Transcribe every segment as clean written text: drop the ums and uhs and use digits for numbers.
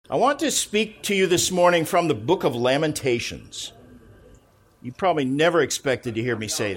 I want to speak to you this morning from the book of Lamentations. You probably never expected to hear me say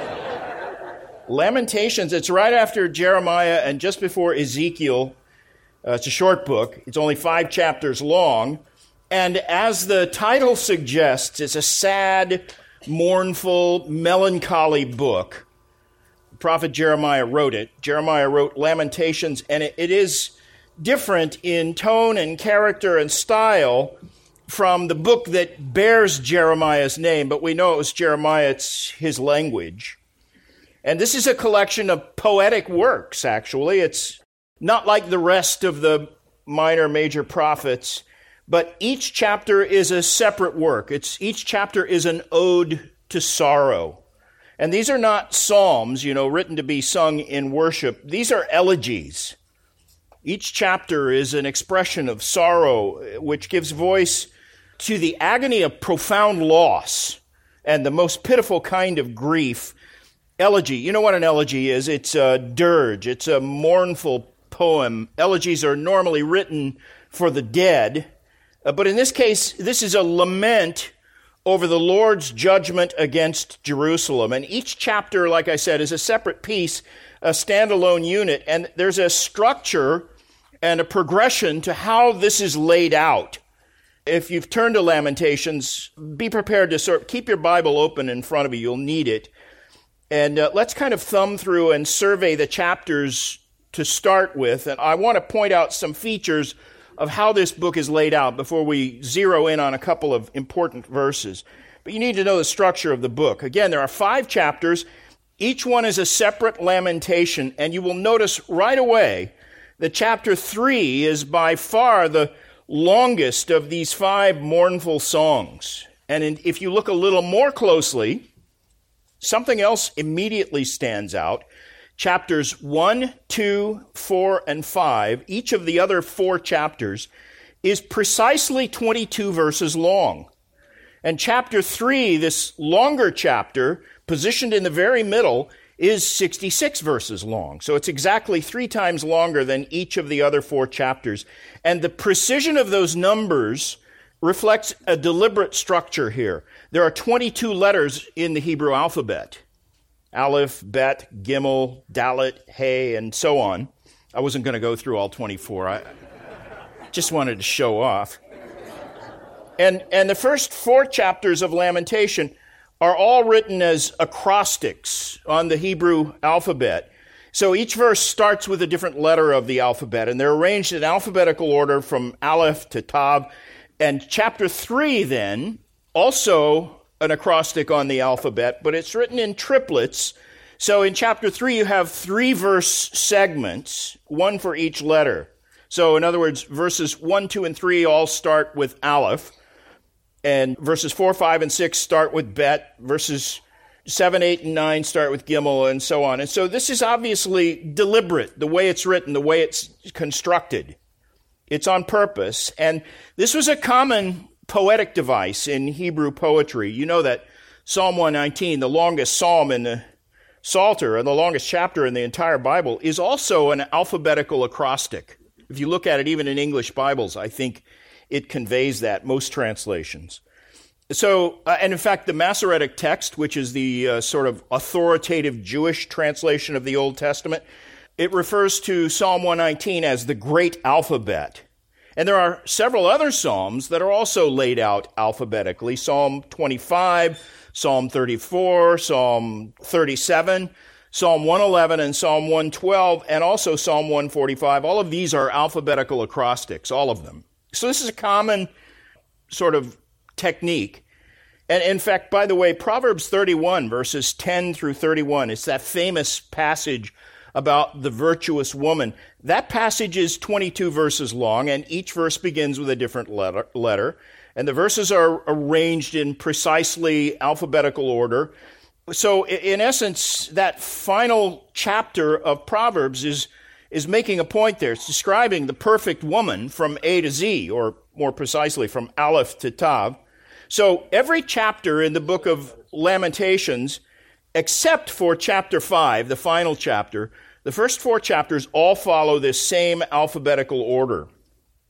that. Lamentations, it's right after Jeremiah and just before Ezekiel. It's a short book. It's only 5 chapters long. And as the title suggests, it's a sad, mournful, melancholy book. The prophet Jeremiah wrote it. Jeremiah wrote Lamentations, and it is different in tone and character and style from the book that bears Jeremiah's name, but we know it was Jeremiah, it's his language. And this is a collection of poetic works, actually. It's not like the rest of the minor, major prophets, but each chapter is a separate work. Each chapter is an ode to sorrow. And these are not psalms, written to be sung in worship. These are elegies. Each chapter is an expression of sorrow, which gives voice to the agony of profound loss and the most pitiful kind of grief. Elegy, you know what an elegy is? It's a dirge. It's a mournful poem. Elegies are normally written for the dead, but in this case, this is a lament over the Lord's judgment against Jerusalem. And each chapter, like I said, is a separate piece, a standalone unit, and there's a structure and a progression to how this is laid out. If you've turned to Lamentations, be prepared to keep your Bible open in front of you. You'll need it. And let's kind of thumb through and survey the chapters to start with. And I want to point out some features of how this book is laid out before we zero in on a couple of important verses. But you need to know the structure of the book. Again, there are 5 chapters. Each one is a separate lamentation. And you will notice right away that chapter 3 is by far the longest of these 5 mournful songs. And if you look a little more closely, something else immediately stands out. Chapters 1, 2, 4, and 5, each of the other 4 chapters, is precisely 22 verses long. And chapter 3, this longer chapter, positioned in the very middle, is 66 verses long. So it's exactly 3 times longer than each of the other 4 chapters. And the precision of those numbers reflects a deliberate structure here. There are 22 letters in the Hebrew alphabet. Aleph, Bet, Gimel, Dalet, Hey, and so on. I wasn't going to go through all 24. I just wanted to show off. And the first 4 chapters of Lamentation are all written as acrostics on the Hebrew alphabet. So each verse starts with a different letter of the alphabet, and they're arranged in alphabetical order from Aleph to Tav. And chapter 3, then, also an acrostic on the alphabet, but it's written in triplets. So in chapter 3, you have 3 verse segments, 1 for each letter. So in other words, verses 1, 2, and 3 all start with Aleph. And verses 4, 5, and 6 start with Bet. Verses 7, 8, and 9 start with Gimel, and so on. And so this is obviously deliberate, the way it's written, the way it's constructed. It's on purpose. And this was a common poetic device in Hebrew poetry. You know that Psalm 119, the longest psalm in the Psalter, and the longest chapter in the entire Bible, is also an alphabetical acrostic. If you look at it, even in English Bibles, I think it conveys that, most translations. So, and in fact, the Masoretic text, which is the sort of authoritative Jewish translation of the Old Testament, it refers to Psalm 119 as the Great Alphabet. And there are several other psalms that are also laid out alphabetically. Psalm 25, Psalm 34, Psalm 37, Psalm 111, and Psalm 112, and also Psalm 145. All of these are alphabetical acrostics, all of them. So this is a common sort of technique. And in fact, by the way, Proverbs 31, verses 10 through 31, it's that famous passage about the virtuous woman. That passage is 22 verses long, and each verse begins with a different letter. And the verses are arranged in precisely alphabetical order. So in essence, that final chapter of Proverbs is making a point there. It's describing the perfect woman from A to Z, or more precisely, from Aleph to Tav. So every chapter in the book of Lamentations, except for chapter 5, the final chapter, the first 4 chapters all follow this same alphabetical order.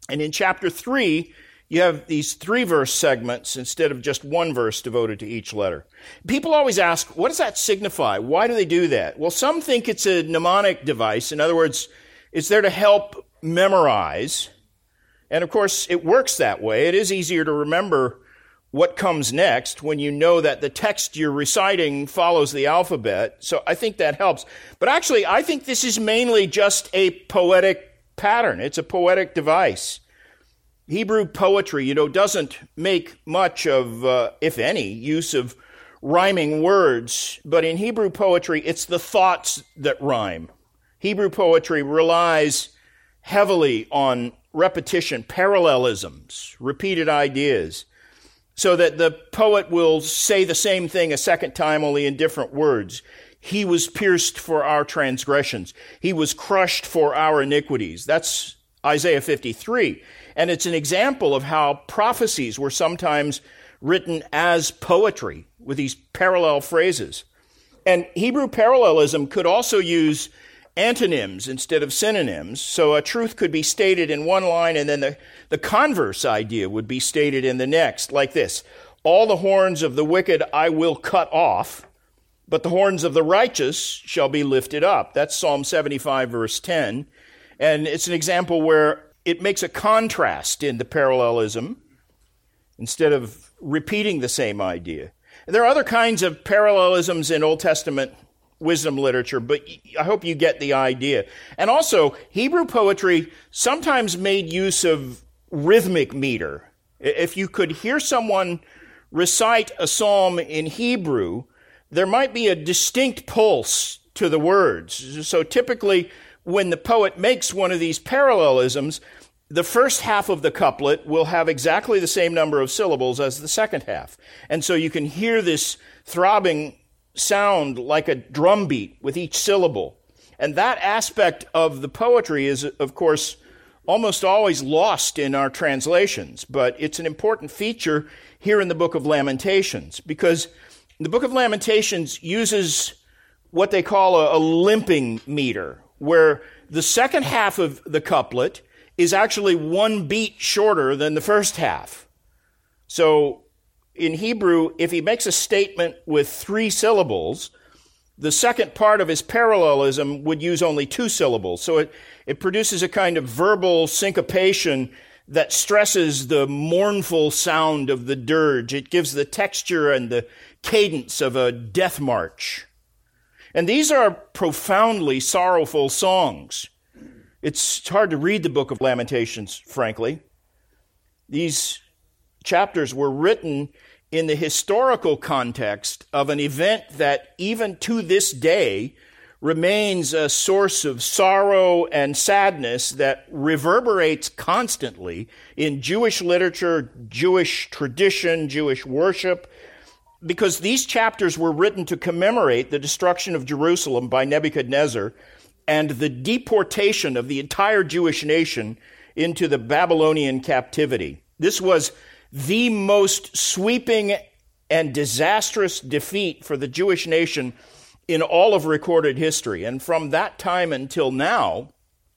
And in chapter 3, you have these 3-verse segments instead of just 1 verse devoted to each letter. People always ask, what does that signify? Why do they do that? Well, some think it's a mnemonic device. In other words, it's there to help memorize. And of course, it works that way. It is easier to remember what comes next when you know that the text you're reciting follows the alphabet. So I think that helps. But actually, I think this is mainly just a poetic pattern. It's a poetic device. Hebrew poetry, doesn't make much of, if any, use of rhyming words. But in Hebrew poetry, it's the thoughts that rhyme. Hebrew poetry relies heavily on repetition, parallelisms, repeated ideas, so that the poet will say the same thing a second time, only in different words. He was pierced for our transgressions. He was crushed for our iniquities. That's Isaiah 53. And it's an example of how prophecies were sometimes written as poetry with these parallel phrases. And Hebrew parallelism could also use antonyms instead of synonyms. So a truth could be stated in one line and then the converse idea would be stated in the next, like this. All the horns of the wicked I will cut off, but the horns of the righteous shall be lifted up. That's Psalm 75, verse 10. And it's an example where it makes a contrast in the parallelism instead of repeating the same idea. And there are other kinds of parallelisms in Old Testament wisdom literature, but I hope you get the idea. And also, Hebrew poetry sometimes made use of rhythmic meter. If you could hear someone recite a psalm in Hebrew, there might be a distinct pulse to the words. So typically, when the poet makes one of these parallelisms, the first half of the couplet will have exactly the same number of syllables as the second half. And so you can hear this throbbing sound like a drum beat with each syllable. And that aspect of the poetry is, of course, almost always lost in our translations. But it's an important feature here in the Book of Lamentations, because the Book of Lamentations uses what they call a limping meter, where the second half of the couplet is actually one beat shorter than the first half. So in Hebrew, if he makes a statement with 3 syllables, the second part of his parallelism would use only 2 syllables. So it produces a kind of verbal syncopation that stresses the mournful sound of the dirge. It gives the texture and the cadence of a death march. And these are profoundly sorrowful songs. It's hard to read the Book of Lamentations, frankly. These chapters were written in the historical context of an event that even to this day remains a source of sorrow and sadness that reverberates constantly in Jewish literature, Jewish tradition, Jewish worship, because these chapters were written to commemorate the destruction of Jerusalem by Nebuchadnezzar and the deportation of the entire Jewish nation into the Babylonian captivity. This was the most sweeping and disastrous defeat for the Jewish nation in all of recorded history. And from that time until now,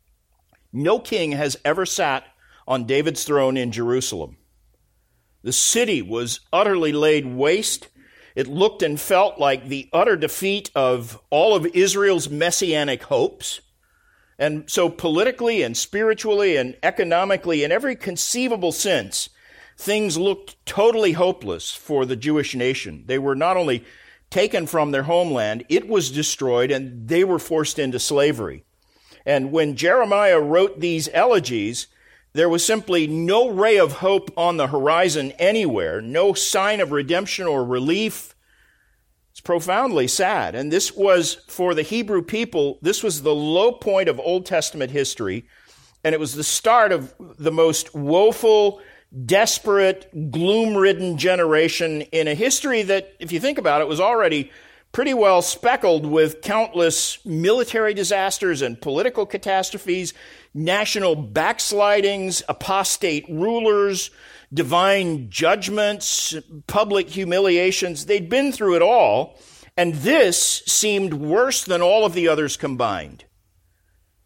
no king has ever sat on David's throne in Jerusalem. The city was utterly laid waste. It looked and felt like the utter defeat of all of Israel's messianic hopes. And so politically and spiritually and economically, in every conceivable sense, things looked totally hopeless for the Jewish nation. They were not only taken from their homeland, it was destroyed, and they were forced into slavery. And when Jeremiah wrote these elegies, there was simply no ray of hope on the horizon anywhere, no sign of redemption or relief. It's profoundly sad. And this was, for the Hebrew people, this was the low point of Old Testament history, and it was the start of the most woeful, desperate, gloom-ridden generation in a history that, if you think about it, was already pretty well speckled with countless military disasters and political catastrophes, national backslidings, apostate rulers, divine judgments, public humiliations. They'd been through it all, and this seemed worse than all of the others combined.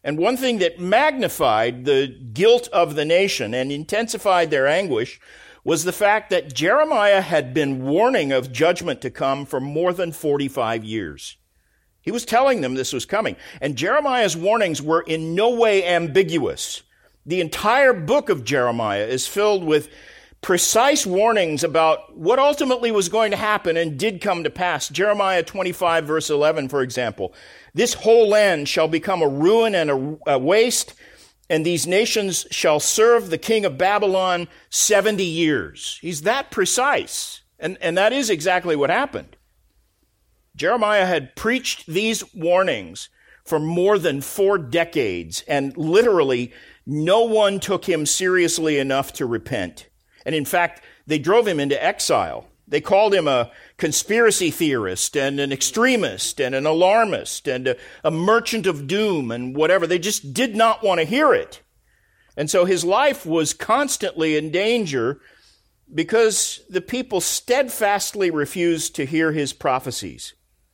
And one thing that magnified the guilt of the nation and intensified their anguish was the fact that Jeremiah had been warning of judgment to come for more than 45 years. He was telling them this was coming. And Jeremiah's warnings were in no way ambiguous. The entire book of Jeremiah is filled with precise warnings about what ultimately was going to happen and did come to pass. Jeremiah 25, verse 11, for example. This whole land shall become a ruin and a waste, and these nations shall serve the king of Babylon 70 years. He's that precise. And that is exactly what happened. Jeremiah had preached these warnings for more than 4 decades, and literally no one took him seriously enough to repent. And in fact, they drove him into exile. They called him a conspiracy theorist and an extremist and an alarmist and a merchant of doom and whatever. They just did not want to hear it. And so his life was constantly in danger because the people steadfastly refused to hear his prophecies.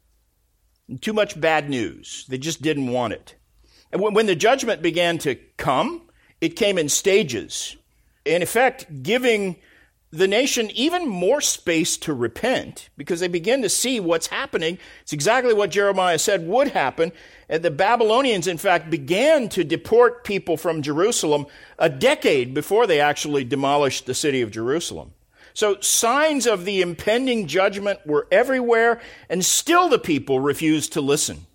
Too much bad news. They just didn't want it. And when the judgment began to come, it came in stages. In effect, giving the nation even more space to repent because they begin to see what's happening. It's exactly what Jeremiah said would happen. And the Babylonians, in fact, began to deport people from Jerusalem a decade before they actually demolished the city of Jerusalem. So signs of the impending judgment were everywhere, and still the people refused to listen.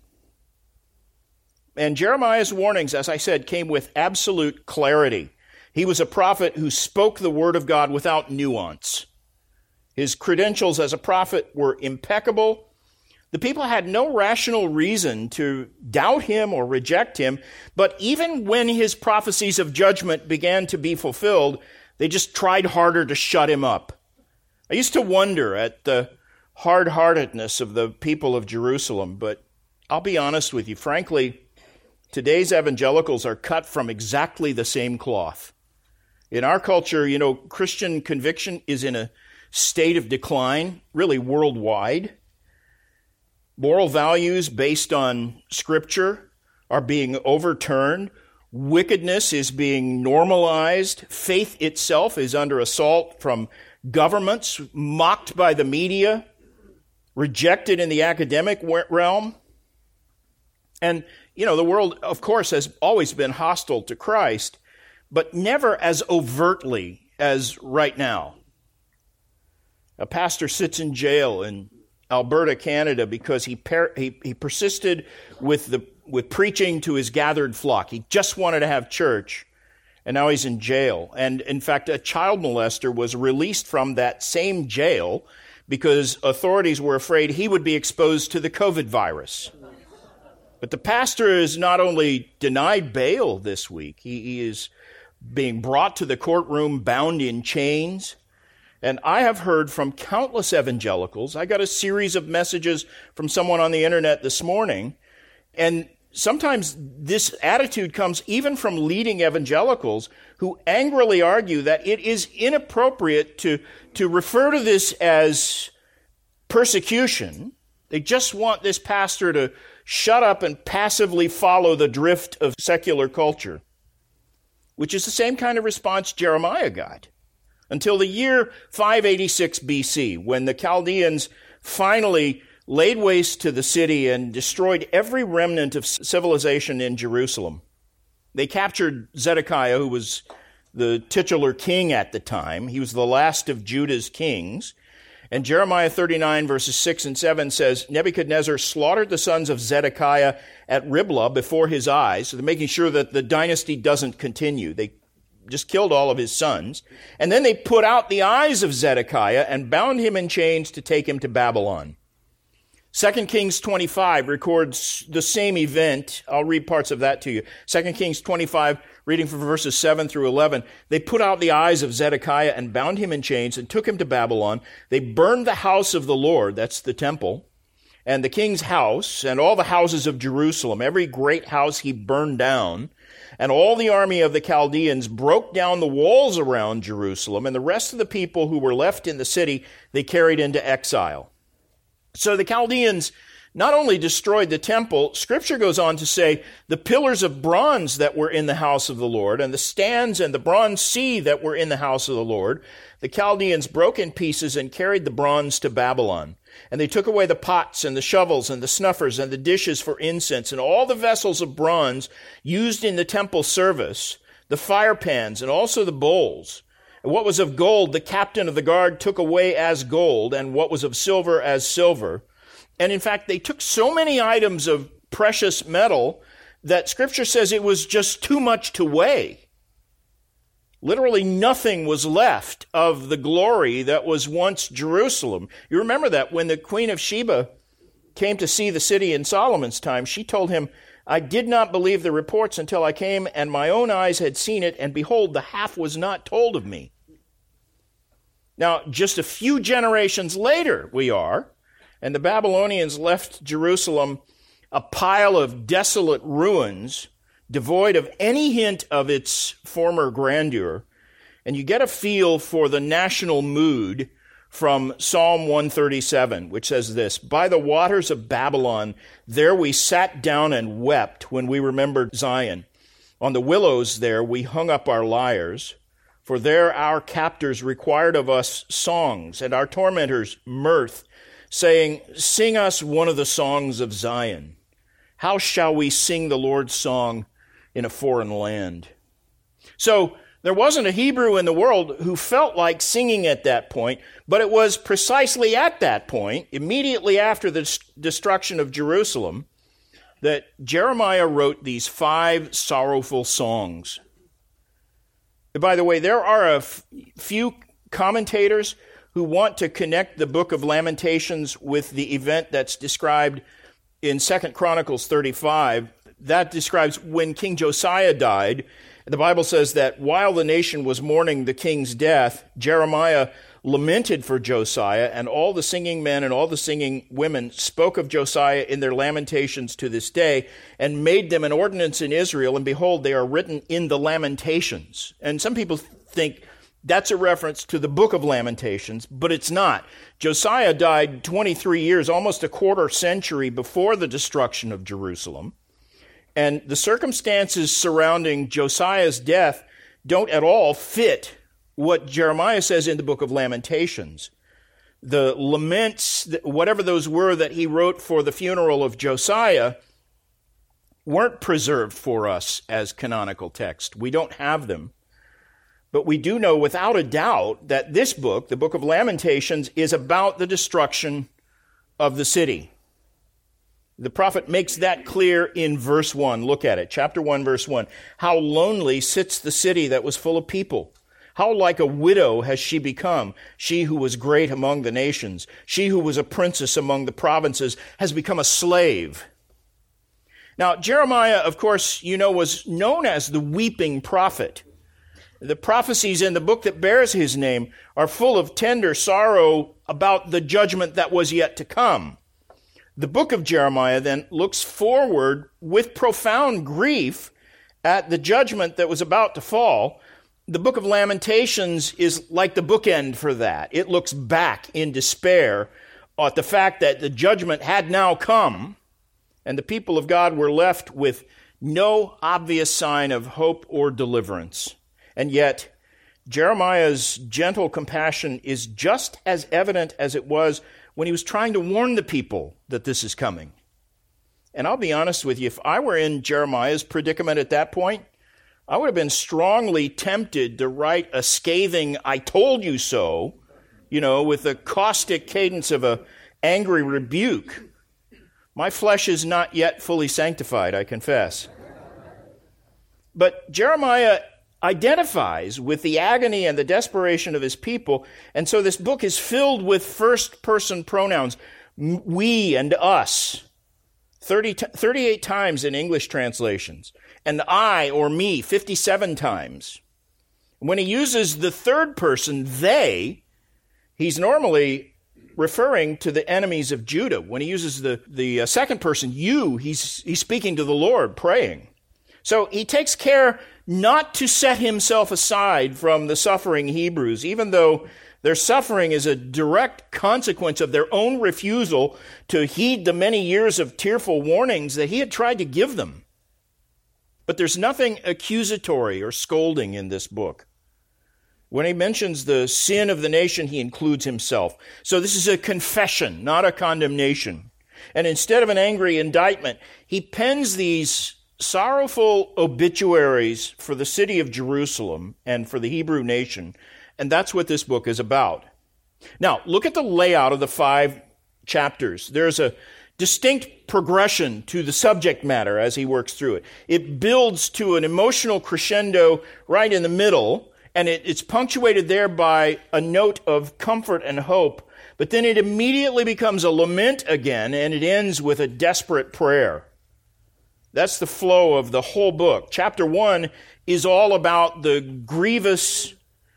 And Jeremiah's warnings, as I said, came with absolute clarity. He was a prophet who spoke the word of God without nuance. His credentials as a prophet were impeccable. The people had no rational reason to doubt him or reject him, but even when his prophecies of judgment began to be fulfilled, they just tried harder to shut him up. I used to wonder at the hard-heartedness of the people of Jerusalem, but I'll be honest with you. Frankly, today's evangelicals are cut from exactly the same cloth. In our culture, Christian conviction is in a state of decline, really worldwide. Moral values based on Scripture are being overturned. Wickedness is being normalized. Faith itself is under assault from governments, mocked by the media, rejected in the academic realm. And, the world, of course, has always been hostile to Christ, but never as overtly as right now. A pastor sits in jail in Alberta, Canada, because he persisted with preaching to his gathered flock. He just wanted to have church, and now he's in jail. And in fact, a child molester was released from that same jail because authorities were afraid he would be exposed to the COVID virus. But the pastor is not only denied bail this week, he is being brought to the courtroom bound in chains. And I have heard from countless evangelicals. I got a series of messages from someone on the internet this morning. And sometimes this attitude comes even from leading evangelicals who angrily argue that it is inappropriate to refer to this as persecution. They just want this pastor to shut up and passively follow the drift of secular culture, which is the same kind of response Jeremiah got. Until the year 586 BC, when the Chaldeans finally laid waste to the city and destroyed every remnant of civilization in Jerusalem. They captured Zedekiah, who was the titular king at the time. He was the last of Judah's kings. And Jeremiah 39, verses 6 and 7 says, Nebuchadnezzar slaughtered the sons of Zedekiah at Riblah before his eyes. So they're making sure that the dynasty doesn't continue. They just killed all of his sons. And then they put out the eyes of Zedekiah and bound him in chains to take him to Babylon. 2 Kings 25 records the same event. I'll read parts of that to you. 2 Kings 25, reading from verses 7 through 11. They put out the eyes of Zedekiah and bound him in chains and took him to Babylon. They burned the house of the Lord, that's the temple, and the king's house, and all the houses of Jerusalem. Every great house he burned down. And all the army of the Chaldeans broke down the walls around Jerusalem, and the rest of the people who were left in the city they carried into exile. So the Chaldeans not only destroyed the temple, Scripture goes on to say the pillars of bronze that were in the house of the Lord and the stands and the bronze sea that were in the house of the Lord, the Chaldeans broke in pieces and carried the bronze to Babylon. And they took away the pots and the shovels and the snuffers and the dishes for incense and all the vessels of bronze used in the temple service, the fire pans and also the bowls. And what was of gold, the captain of the guard took away as gold, and what was of silver as silver. And in fact, they took so many items of precious metal that Scripture says it was just too much to weigh. Literally nothing was left of the glory that was once Jerusalem. You remember that when the Queen of Sheba came to see the city in Solomon's time, she told him, I did not believe the reports until I came, and my own eyes had seen it, and behold, the half was not told of me. Now, just a few generations later we are, and the Babylonians left Jerusalem a pile of desolate ruins, devoid of any hint of its former grandeur. And you get a feel for the national mood from Psalm 137, which says this, By the waters of Babylon, there we sat down and wept when we remembered Zion. On the willows there we hung up our lyres, for there our captors required of us songs, and our tormentors mirth, saying, Sing us one of the songs of Zion. How shall we sing the Lord's song in a foreign land? So there wasn't a Hebrew in the world who felt like singing at that point, but it was precisely at that point, immediately after the destruction of Jerusalem, that Jeremiah wrote these 5 sorrowful songs. By the way, there are a few commentators who want to connect the book of Lamentations with the event that's described in 2 Chronicles 35. That describes when King Josiah died. The Bible says that while the nation was mourning the king's death, Jeremiah lamented for Josiah, and all the singing men and all the singing women spoke of Josiah in their lamentations to this day, and made them an ordinance in Israel, and behold, they are written in the Lamentations. And some people think that's a reference to the book of Lamentations, but it's not. Josiah died 23 years, almost a quarter century before the destruction of Jerusalem. And the circumstances surrounding Josiah's death don't at all fit what Jeremiah says in the book of Lamentations. The laments, whatever those were that he wrote for the funeral of Josiah, weren't preserved for us as canonical text. We don't have them. But we do know without a doubt that this book, the book of Lamentations, is about the destruction of the city. The prophet makes that clear in verse 1. Look at it. Chapter 1, verse 1. How lonely sits the city that was full of people. How like a widow has she become, she who was great among the nations. She who was a princess among the provinces has become a slave. Now, Jeremiah, of course, was known as the weeping prophet. The prophecies in the book that bears his name are full of tender sorrow about the judgment that was yet to come. The book of Jeremiah then looks forward with profound grief at the judgment that was about to fall. The book of Lamentations is like the bookend for that. It looks back in despair at the fact that the judgment had now come, and the people of God were left with no obvious sign of hope or deliverance. And yet, Jeremiah's gentle compassion is just as evident as it was when he was trying to warn the people that this is coming. And I'll be honest with you, if I were in Jeremiah's predicament at that point, I would have been strongly tempted to write a scathing, I told you so, with the caustic cadence of an angry rebuke. My flesh is not yet fully sanctified, I confess. But Jeremiah identifies with the agony and the desperation of his people, and so this book is filled with first-person pronouns, we and us, 38 times in English translations, and I or me 57 times. When he uses the third person, they, he's normally referring to the enemies of Judah. When he uses the second person, you, he's speaking to the Lord, praying. So he takes care not to set himself aside from the suffering Hebrews, even though Their suffering is a direct consequence of their own refusal to heed the many years of tearful warnings that he had tried to give them. But there's nothing accusatory or scolding in this book. When he mentions the sin of the nation, he includes himself. So this is a confession, not a condemnation. And instead of an angry indictment, he pens these sorrowful obituaries for the city of Jerusalem and for the Hebrew nation. And that's what this book is about. Now, look at the layout of the 5 chapters. There's a distinct progression to the subject matter as he works through it. It builds to an emotional crescendo right in the middle, and it's punctuated there by a note of comfort and hope. But then it immediately becomes a lament again, and it ends with a desperate prayer. That's the flow of the whole book. Chapter 1 is all about the grievous,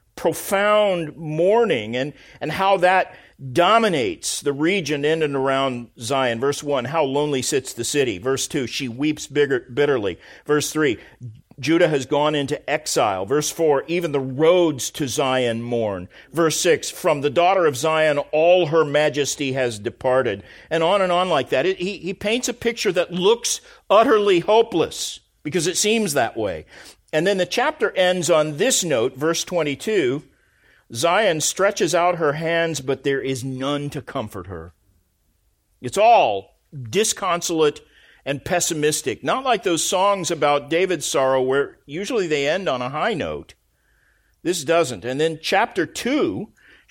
profound mourning and how that dominates the region in and around Zion. Verse 1, how lonely sits the city. Verse 2, she weeps bitterly. Verse 3, Judah has gone into exile. Verse 4, even the roads to Zion mourn. Verse 6, from the daughter of Zion, all her majesty has departed. And on like that. He paints a picture that looks utterly hopeless because it seems that way. And then the chapter ends on this note, verse 22, Zion stretches out her hands, but there is none to comfort her. It's all disconsolate and pessimistic, not like those songs about David's sorrow where usually they end on a high note. This doesn't. And then chapter 2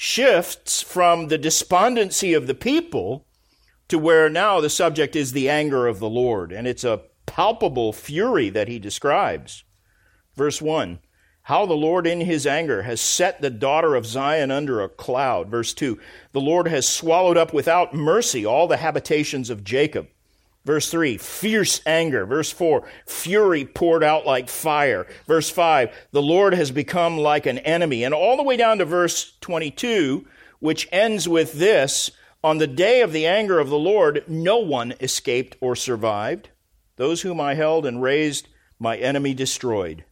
shifts from the despondency of the people to where now the subject is the anger of the Lord, and it's a palpable fury that he describes. Verse 1, how the Lord in his anger has set the daughter of Zion under a cloud. Verse 2, the Lord has swallowed up without mercy all the habitations of Jacob. Verse 3, fierce anger. Verse 4, fury poured out like fire. Verse 5, the Lord has become like an enemy. And all the way down to verse 22, which ends with this, on the day of the anger of the Lord, no one escaped or survived. Those whom I held and raised, my enemy destroyed.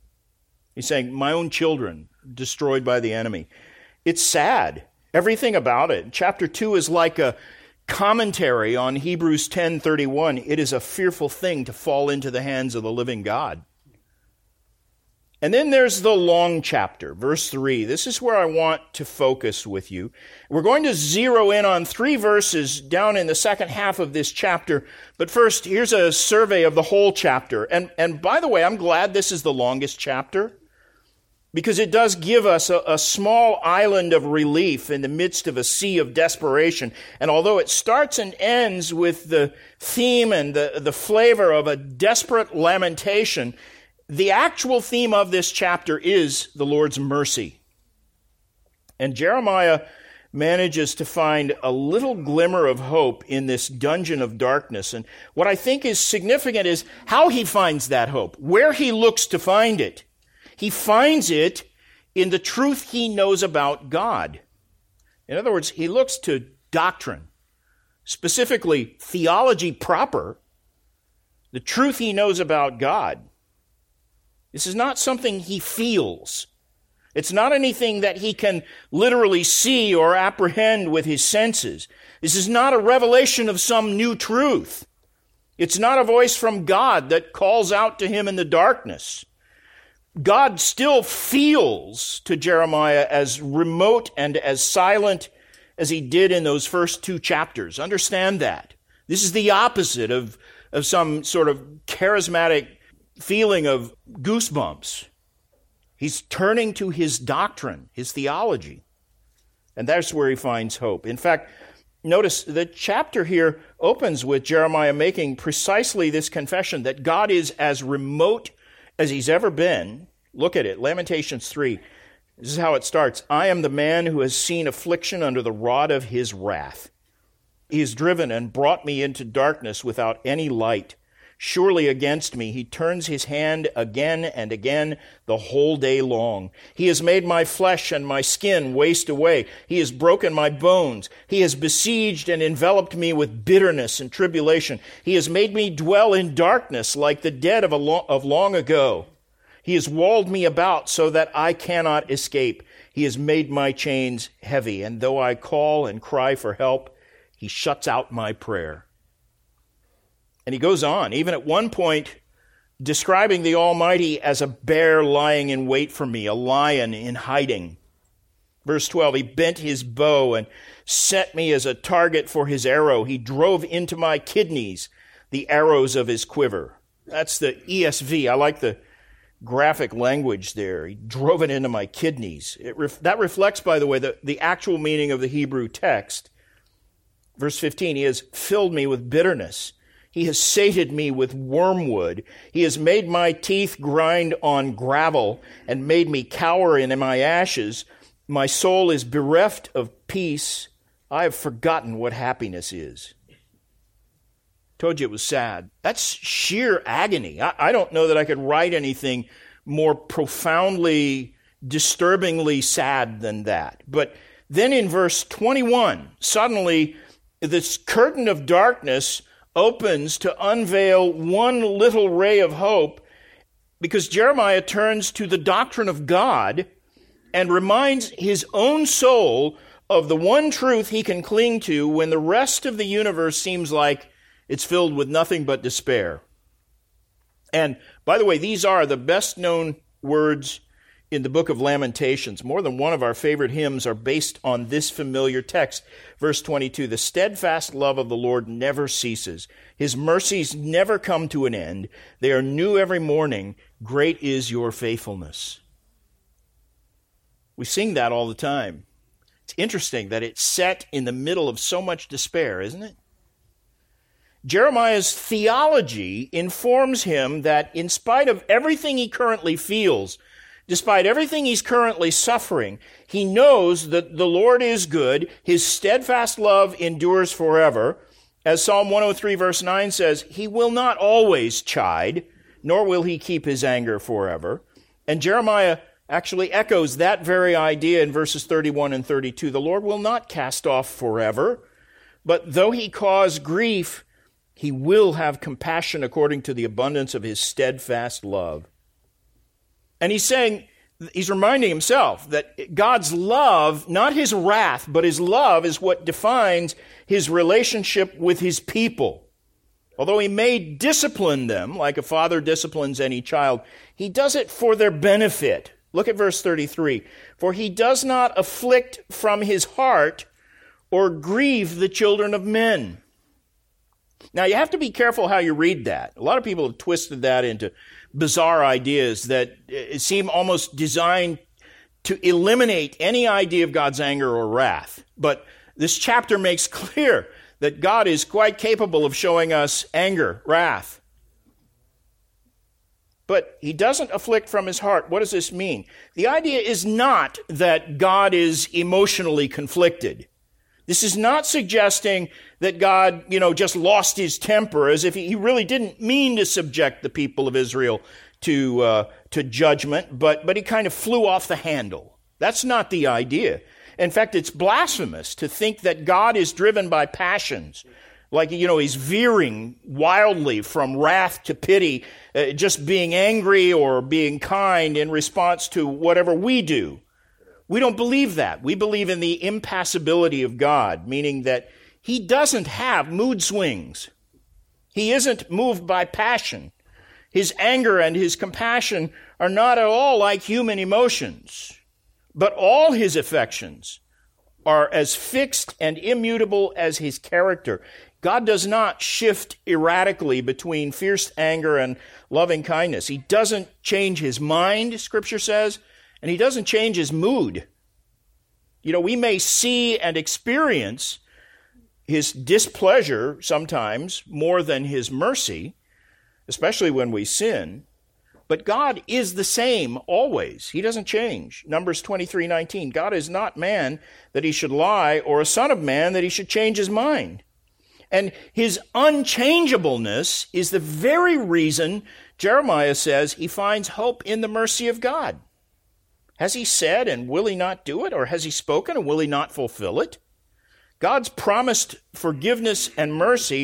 He's saying, my own children destroyed by the enemy. It's sad, everything about it. Chapter 2 is like a commentary on Hebrews 10:31. It is a fearful thing to fall into the hands of the living God. And then there's the long chapter, verse 3. This is where I want to focus with you. We're going to zero in on 3 verses down in the second half of this chapter. But first, here's a survey of the whole chapter. And by the way, I'm glad this is the longest chapter, because it does give us a small island of relief in the midst of a sea of desperation. And although it starts and ends with the theme and the flavor of a desperate lamentation, the actual theme of this chapter is the Lord's mercy. And Jeremiah manages to find a little glimmer of hope in this dungeon of darkness. And what I think is significant is how he finds that hope, where he looks to find it. He finds it in the truth he knows about God. In other words, he looks to doctrine, specifically theology proper, the truth he knows about God. This is not something he feels. It's not anything that he can literally see or apprehend with his senses. This is not a revelation of some new truth. It's not a voice from God that calls out to him in the darkness. God still feels to Jeremiah as remote and as silent as he did in those first 2 chapters. Understand that. This is the opposite of some sort of charismatic feeling of goosebumps. He's turning to his doctrine, his theology. And that's where he finds hope. In fact, notice the chapter here opens with Jeremiah making precisely this confession that God is as remote as he's ever been. Look at it, Lamentations 3. This is how it starts. I am the man who has seen affliction under the rod of his wrath. He has driven and brought me into darkness without any light. Surely against me he turns his hand again and again the whole day long. He has made my flesh and my skin waste away. He has broken my bones. He has besieged and enveloped me with bitterness and tribulation. He has made me dwell in darkness like the dead of long ago. He has walled me about so that I cannot escape. He has made my chains heavy, and though I call and cry for help, he shuts out my prayer. And he goes on, even at one point, describing the Almighty as a bear lying in wait for me, a lion in hiding. Verse 12, he bent his bow and set me as a target for his arrow. He drove into my kidneys the arrows of his quiver. That's the ESV. I like the graphic language there. He drove it into my kidneys. That reflects, by the way, the actual meaning of the Hebrew text. Verse 15, he has filled me with bitterness. He has sated me with wormwood. He has made my teeth grind on gravel and made me cower in my ashes. My soul is bereft of peace. I have forgotten what happiness is. Told you it was sad. That's sheer agony. I don't know that I could write anything more profoundly, disturbingly sad than that. But then in verse 21, suddenly this curtain of darkness opens to unveil one little ray of hope, because Jeremiah turns to the doctrine of God and reminds his own soul of the one truth he can cling to when the rest of the universe seems like it's filled with nothing but despair. And by the way, these are the best known words in the book of Lamentations. More than one of our favorite hymns are based on this familiar text. Verse 22, the steadfast love of the Lord never ceases. His mercies never come to an end. They are new every morning. Great is your faithfulness. We sing that all the time. It's interesting that it's set in the middle of so much despair, isn't it? Jeremiah's theology informs him that in spite of everything he currently feels, despite everything he's currently suffering, he knows that the Lord is good. His steadfast love endures forever. As Psalm 103 verse 9 says, he will not always chide, nor will he keep his anger forever. And Jeremiah actually echoes that very idea in verses 31 and 32. The Lord will not cast off forever, but though he cause grief, he will have compassion according to the abundance of his steadfast love. And he's reminding himself that God's love, not his wrath, but his love is what defines his relationship with his people. Although he may discipline them like a father disciplines any child, he does it for their benefit. Look at verse 33. For he does not afflict from his heart or grieve the children of men. Now, you have to be careful how you read that. A lot of people have twisted that into bizarre ideas that seem almost designed to eliminate any idea of God's anger or wrath. But this chapter makes clear that God is quite capable of showing us anger, wrath. But he doesn't afflict from his heart. What does this mean? The idea is not that God is emotionally conflicted. This is not suggesting that God, just lost his temper, as if he really didn't mean to subject the people of Israel to judgment, but he kind of flew off the handle. That's not the idea. In fact, it's blasphemous to think that God is driven by passions, like, he's veering wildly from wrath to pity, just being angry or being kind in response to whatever we do. We don't believe that. We believe in the impassibility of God, meaning that he doesn't have mood swings. He isn't moved by passion. His anger and his compassion are not at all like human emotions, but all his affections are as fixed and immutable as his character. God does not shift erratically between fierce anger and loving kindness. He doesn't change his mind, Scripture says, and he doesn't change his mood. We may see and experience his displeasure sometimes more than his mercy, especially when we sin. But God is the same always. He doesn't change. Numbers 23:19. God is not man that he should lie, or a son of man that he should change his mind. And his unchangeableness is the very reason Jeremiah says he finds hope in the mercy of God. Has he said, and will he not do it? Or has he spoken, and will he not fulfill it? God's promised forgiveness and mercy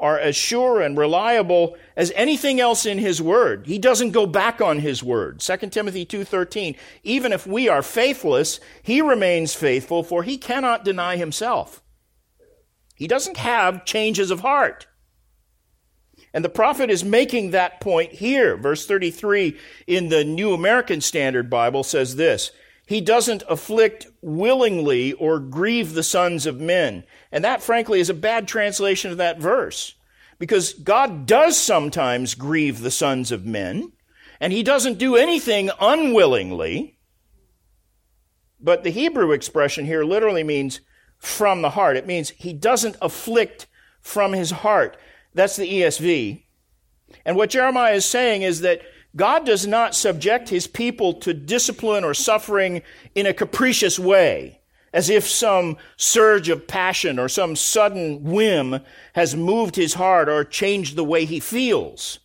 are as sure and reliable as anything else in his word. He doesn't go back on his word. 2 Timothy 2:13, even if we are faithless, he remains faithful, for he cannot deny himself. He doesn't have changes of heart. And the prophet is making that point here. Verse 33 in the New American Standard Bible says this, he doesn't afflict willingly or grieve the sons of men. And that, frankly, is a bad translation of that verse. Because God does sometimes grieve the sons of men, and he doesn't do anything unwillingly. But the Hebrew expression here literally means from the heart. It means he doesn't afflict from his heart. That's the ESV. And what Jeremiah is saying is that God does not subject his people to discipline or suffering in a capricious way, as if some surge of passion or some sudden whim has moved his heart or changed the way he feels.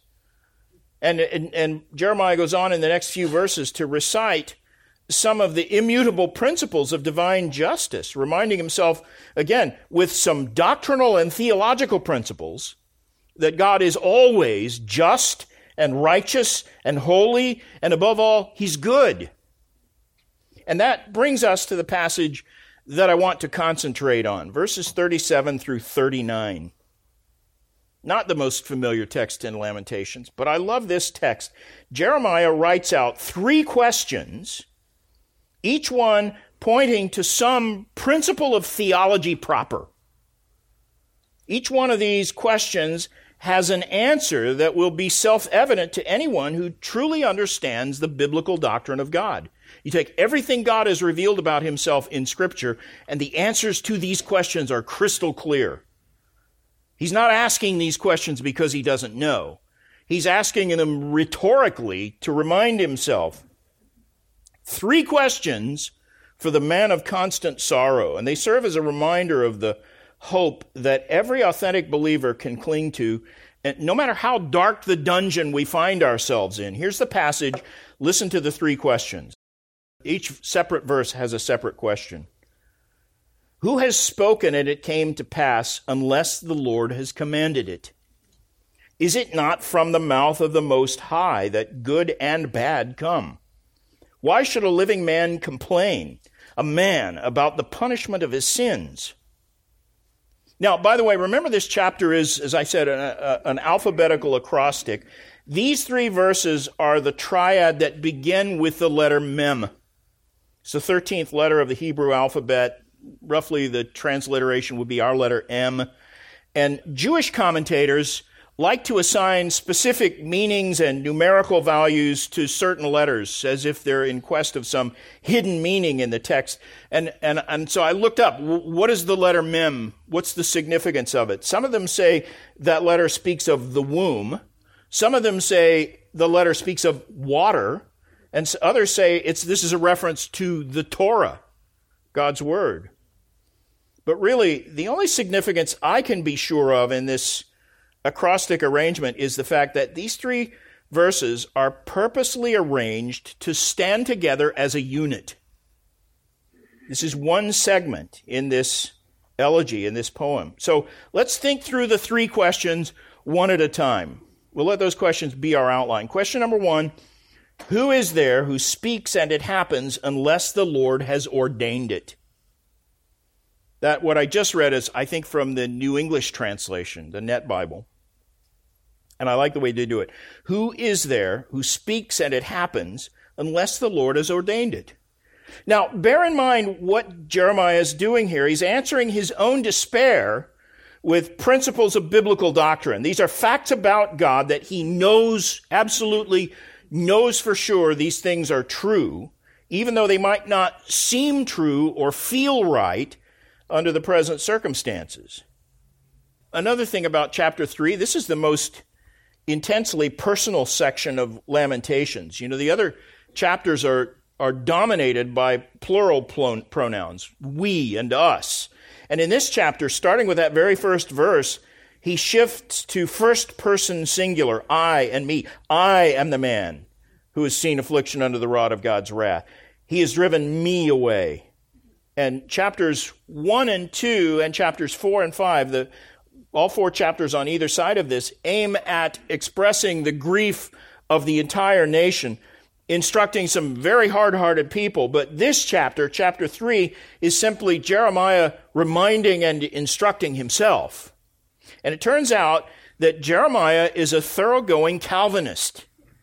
And Jeremiah goes on in the next few verses to recite some of the immutable principles of divine justice, reminding himself, again, with some doctrinal and theological principles, that God is always just and righteous and holy, and above all, he's good. And that brings us to the passage that I want to concentrate on, verses 37 through 39. Not the most familiar text in Lamentations, but I love this text. Jeremiah writes out 3 questions, each one pointing to some principle of theology proper. Each one of these questions has an answer that will be self-evident to anyone who truly understands the biblical doctrine of God. You take everything God has revealed about himself in Scripture, and the answers to these questions are crystal clear. He's not asking these questions because he doesn't know. He's asking them rhetorically to remind himself. 3 questions for the man of constant sorrow, and they serve as a reminder of the hope that every authentic believer can cling to, and no matter how dark the dungeon we find ourselves in. Here's the passage. Listen to the 3 questions. Each separate verse has a separate question. Who has spoken and it came to pass unless the Lord has commanded it? Is it not from the mouth of the Most High that good and bad come? Why should a living man complain, a man, about the punishment of his sins? Now, by the way, remember this chapter is, as I said, an alphabetical acrostic. These 3 verses are the triad that begin with the letter Mem. It's the 13th letter of the Hebrew alphabet. Roughly the transliteration would be our letter M. And Jewish commentators like to assign specific meanings and numerical values to certain letters, as if they're in quest of some hidden meaning in the text. And so I looked up, what is the letter Mem? What's the significance of it? Some of them say that letter speaks of the womb. Some of them say the letter speaks of water. And others say this is a reference to the Torah, God's Word. But really, the only significance I can be sure of in this acrostic arrangement is the fact that these 3 verses are purposely arranged to stand together as a unit. This is one segment in this elegy, in this poem. So let's think through the 3 questions one at a time. We'll let those questions be our outline. Question number 1, who is there who speaks and it happens unless the Lord has ordained it? That what I just read is, I think, from the New English Translation, the Net Bible. And I like the way they do it. Who is there who speaks and it happens unless the Lord has ordained it? Now, bear in mind what Jeremiah is doing here. He's answering his own despair with principles of biblical doctrine. These are facts about God that he knows, absolutely knows for sure these things are true, even though they might not seem true or feel right under the present circumstances. Another thing about chapter 3, this is the most intensely personal section of Lamentations. You know, the other chapters are dominated by plural pronouns, we and us. And in this chapter, starting with that very first verse, he shifts to first person singular, I and me. I am the man who has seen affliction under the rod of God's wrath. He has driven me away. And chapters 1 and 2 and chapters 4 and 5, all 4 chapters on either side of this, aim at expressing the grief of the entire nation, instructing some very hard-hearted people. But this chapter, chapter 3, is simply Jeremiah reminding and instructing himself. And it turns out that Jeremiah is a thoroughgoing Calvinist.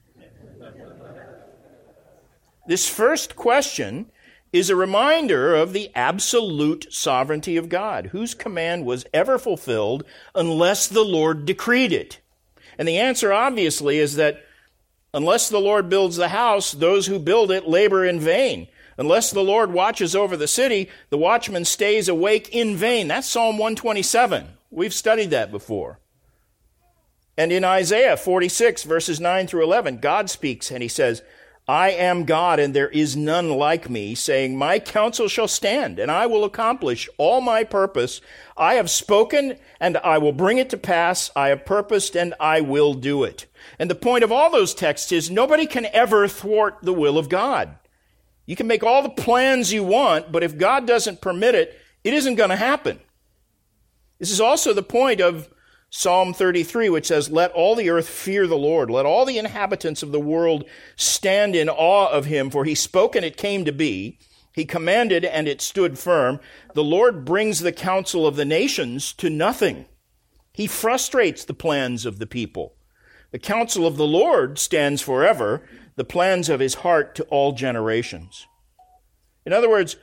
This first question is a reminder of the absolute sovereignty of God, whose command was ever fulfilled unless the Lord decreed it. And the answer, obviously, is that unless the Lord builds the house, those who build it labor in vain. Unless the Lord watches over the city, the watchman stays awake in vain. That's Psalm 127. We've studied that before. And in Isaiah 46, verses 9 through 11, God speaks and he says, I am God and there is none like me, saying, my counsel shall stand and I will accomplish all my purpose. I have spoken and I will bring it to pass. I have purposed and I will do it. And the point of all those texts is nobody can ever thwart the will of God. You can make all the plans you want, but if God doesn't permit it, it isn't going to happen. This is also the point of Psalm 33, which says, let all the earth fear the Lord. Let all the inhabitants of the world stand in awe of him, for he spoke and it came to be. He commanded and it stood firm. The Lord brings the counsel of the nations to nothing. He frustrates the plans of the people. The counsel of the Lord stands forever, the plans of his heart to all generations. In other words,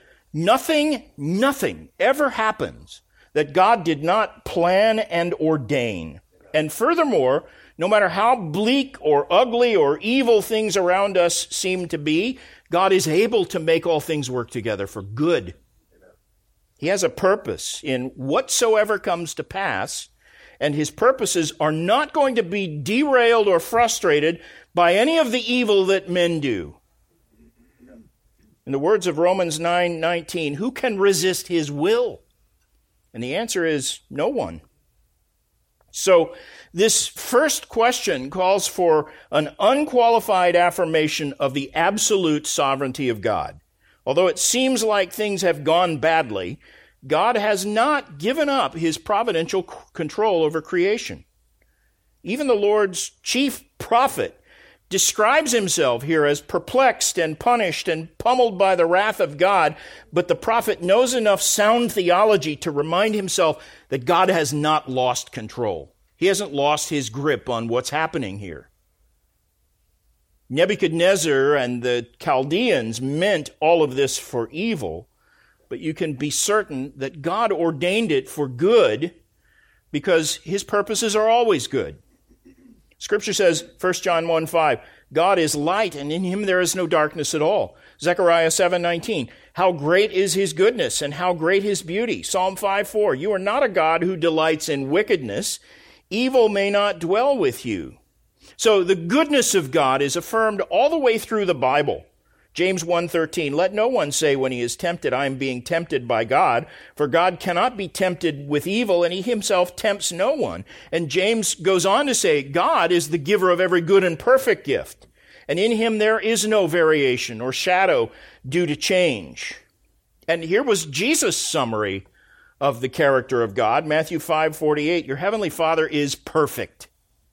nothing ever happens that God did not plan and ordain. And furthermore, no matter how bleak or ugly or evil things around us seem to be, God is able to make all things work together for good. He has a purpose in whatsoever comes to pass, and his purposes are not going to be derailed or frustrated by any of the evil that men do. In the words of Romans 9:19, who can resist his will? And the answer is no one. So this first question calls for an unqualified affirmation of the absolute sovereignty of God. Although it seems like things have gone badly, God has not given up his providential control over creation. Even the Lord's chief prophet describes himself here as perplexed and punished and pummeled by the wrath of God, but the prophet knows enough sound theology to remind himself that God has not lost control. He hasn't lost his grip on what's happening here. Nebuchadnezzar and the Chaldeans meant all of this for evil, but you can be certain that God ordained it for good because his purposes are always good. Scripture says, 1 John 1:5, God is light, and in him there is no darkness at all. Zechariah 7:19, how great is his goodness, and how great his beauty. Psalm 5:4, you are not a God who delights in wickedness. Evil may not dwell with you. So the goodness of God is affirmed all the way through the Bible. James 1:13, let no one say when he is tempted, I am being tempted by God, for God cannot be tempted with evil, and he himself tempts no one. And James goes on to say, God is the giver of every good and perfect gift, and in him there is no variation or shadow due to change. And here was Jesus' summary of the character of God, Matthew 5:48, your heavenly Father is perfect.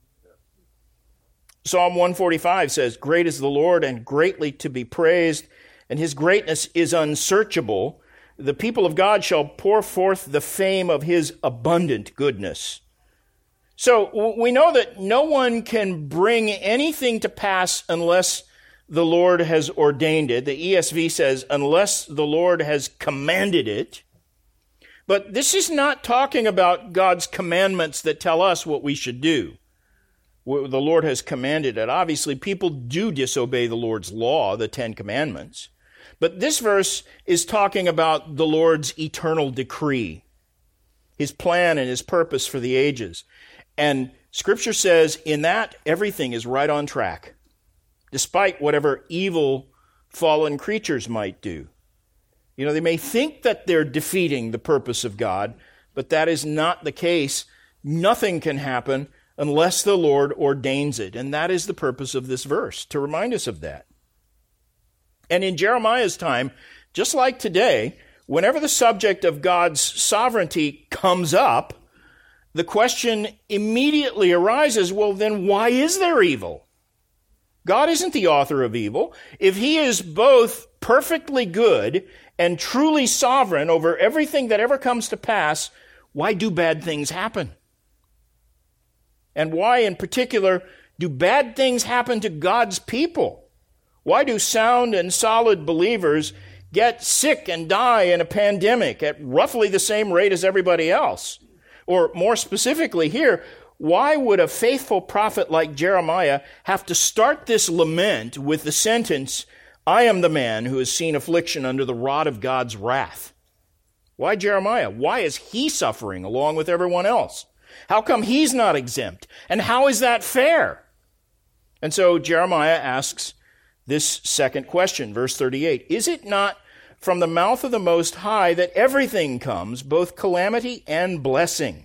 Psalm 145 says, great is the Lord and greatly to be praised, and his greatness is unsearchable. The people of God shall pour forth the fame of his abundant goodness. So we know that no one can bring anything to pass unless the Lord has ordained it. The ESV says, unless the Lord has commanded it. But this is not talking about God's commandments that tell us what we should do. The Lord has commanded it. Obviously, people do disobey the Lord's law, the Ten Commandments. But this verse is talking about the Lord's eternal decree, his plan and his purpose for the ages. And Scripture says in that, everything is right on track, despite whatever evil fallen creatures might do. You know, they may think that they're defeating the purpose of God, but that is not the case. Nothing can happen unless the Lord ordains it. And that is the purpose of this verse, to remind us of that. And in Jeremiah's time, just like today, whenever the subject of God's sovereignty comes up, the question immediately arises, well, then why is there evil? God isn't the author of evil. If he is both perfectly good and truly sovereign over everything that ever comes to pass, why do bad things happen? And why, in particular, do bad things happen to God's people? Why do sound and solid believers get sick and die in a pandemic at roughly the same rate as everybody else? Or more specifically here, why would a faithful prophet like Jeremiah have to start this lament with the sentence, I am the man who has seen affliction under the rod of God's wrath? Why Jeremiah? Why is he suffering along with everyone else? How come he's not exempt? And how is that fair? And so Jeremiah asks this second question, verse 38. Is it not from the mouth of the Most High that everything comes, both calamity and blessing?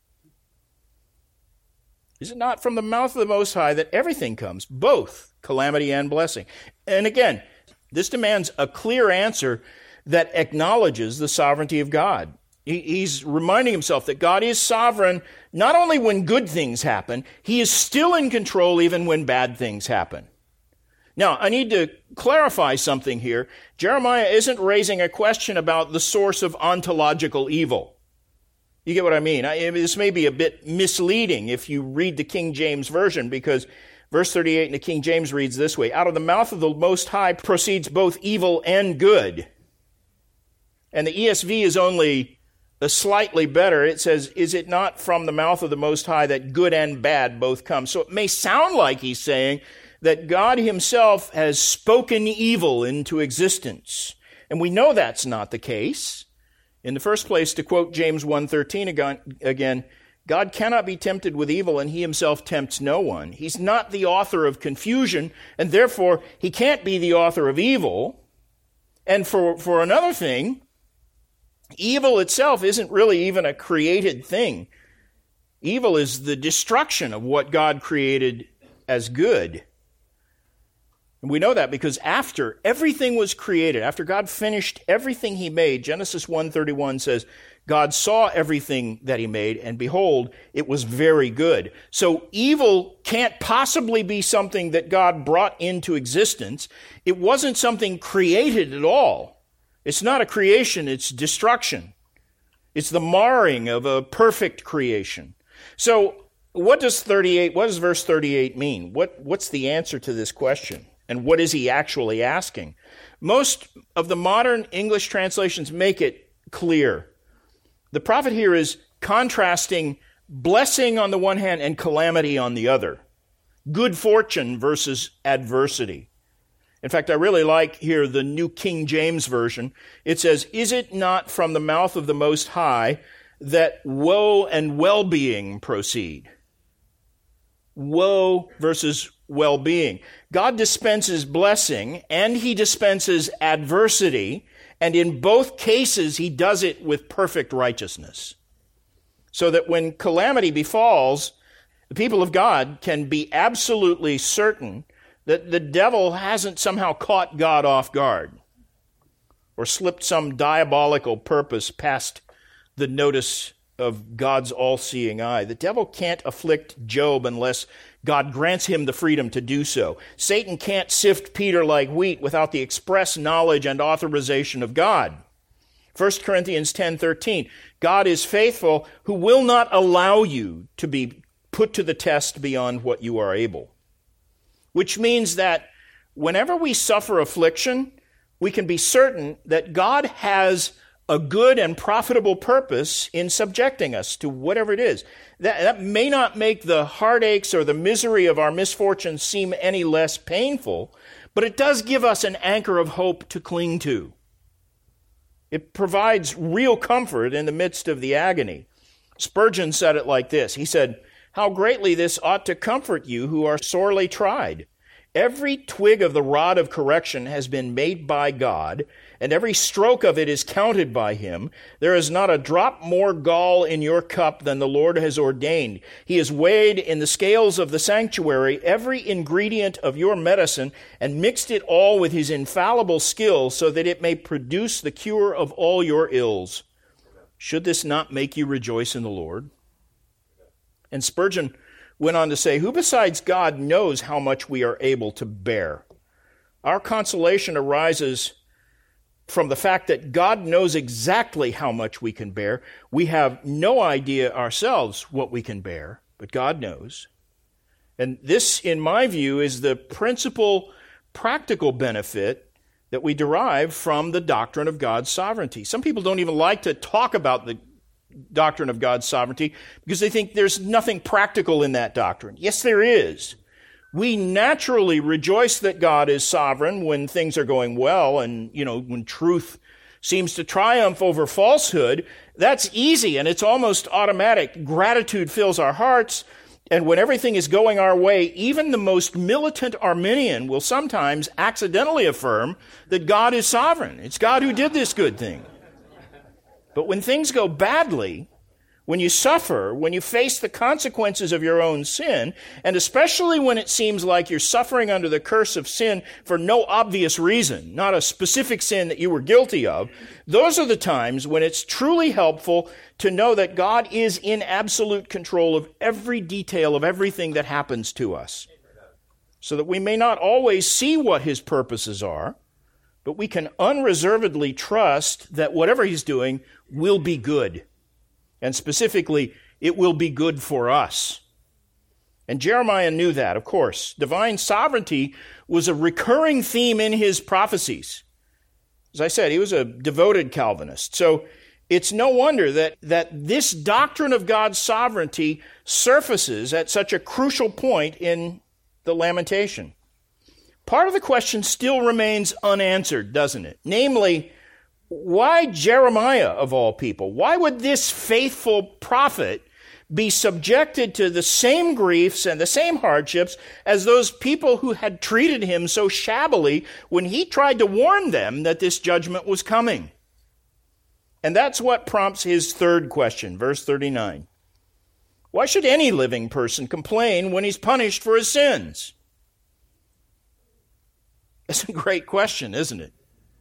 Is it not from the mouth of the Most High that everything comes, both calamity and blessing? And again, this demands a clear answer that acknowledges the sovereignty of God. He's reminding himself that God is sovereign not only when good things happen, he is still in control even when bad things happen. Now, I need to clarify something here. Jeremiah isn't raising a question about the source of ontological evil. You get what I mean? This may be a bit misleading if you read the King James Version, because verse 38 in the King James reads this way, out of the mouth of the Most High proceeds both evil and good. And the ESV is only slightly better. It says, is it not from the mouth of the Most High that good and bad both come? So it may sound like he's saying that God himself has spoken evil into existence. And we know that's not the case. In the first place, to quote James 1:13 again, God cannot be tempted with evil, and he himself tempts no one. He's not the author of confusion, and therefore he can't be the author of evil. And for another thing, evil itself isn't really even a created thing. Evil is the destruction of what God created as good. And we know that because after everything was created, after God finished everything he made, Genesis 1:31 says, God saw everything that he made, and behold, it was very good. So evil can't possibly be something that God brought into existence. It wasn't something created at all. It's not a creation, it's destruction. It's the marring of a perfect creation. So what does verse 38 mean? What's the answer to this question? And what is he actually asking? Most of the modern English translations make it clear. The prophet here is contrasting blessing on the one hand and calamity on the other. Good fortune versus adversity. In fact, I really like here the New King James Version. It says, is it not from the mouth of the Most High that woe and well-being proceed? Woe versus well-being. God dispenses blessing and he dispenses adversity, and in both cases he does it with perfect righteousness. So that when calamity befalls, the people of God can be absolutely certain that the devil hasn't somehow caught God off guard or slipped some diabolical purpose past the notice of God's all-seeing eye. The devil can't afflict Job unless God grants him the freedom to do so. Satan can't sift Peter like wheat without the express knowledge and authorization of God. 1 Corinthians 10:13, God is faithful who will not allow you to be put to the test beyond what you are able. Which means that whenever we suffer affliction, we can be certain that God has a good and profitable purpose in subjecting us to whatever it is. That may not make the heartaches or the misery of our misfortunes seem any less painful, but it does give us an anchor of hope to cling to. It provides real comfort in the midst of the agony. Spurgeon said it like this. He said, "How greatly this ought to comfort you who are sorely tried. Every twig of the rod of correction has been made by God, and every stroke of it is counted by him. There is not a drop more gall in your cup than the Lord has ordained. He has weighed in the scales of the sanctuary every ingredient of your medicine and mixed it all with his infallible skill so that it may produce the cure of all your ills. Should this not make you rejoice in the Lord?" And Spurgeon went on to say, "Who besides God knows how much we are able to bear? Our consolation arises from the fact that God knows exactly how much we can bear. We have no idea ourselves what we can bear, but God knows." And this, in my view, is the principal practical benefit that we derive from the doctrine of God's sovereignty. Some people don't even like to talk about the doctrine of God's sovereignty because they think there's nothing practical in that doctrine. Yes, there is. We naturally rejoice that God is sovereign when things are going well and, when truth seems to triumph over falsehood. That's easy and it's almost automatic. Gratitude fills our hearts. And when everything is going our way, even the most militant Arminian will sometimes accidentally affirm that God is sovereign. It's God who did this good thing. But when things go badly, when you suffer, when you face the consequences of your own sin, and especially when it seems like you're suffering under the curse of sin for no obvious reason, not a specific sin that you were guilty of, those are the times when it's truly helpful to know that God is in absolute control of every detail of everything that happens to us, so that we may not always see what his purposes are, but we can unreservedly trust that whatever he's doing will be good. And specifically, it will be good for us. And Jeremiah knew that, of course. Divine sovereignty was a recurring theme in his prophecies. As I said, he was a devoted Calvinist. So it's no wonder that this doctrine of God's sovereignty surfaces at such a crucial point in the lamentation. Part of the question still remains unanswered, doesn't it? Namely, why Jeremiah of all people? Why would this faithful prophet be subjected to the same griefs and the same hardships as those people who had treated him so shabbily when he tried to warn them that this judgment was coming? And that's what prompts his third question, verse 39. Why should any living person complain when he's punished for his sins? That's a great question, isn't it?